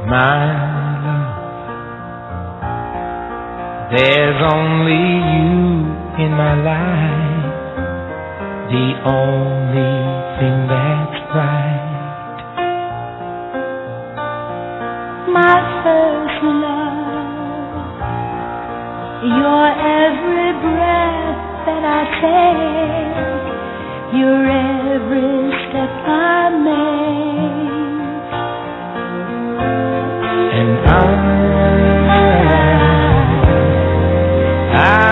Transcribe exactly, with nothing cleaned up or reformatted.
my love. There's only you in my life, the only thing that's right. My first love, your every breath that I take, your every step I make, and I, I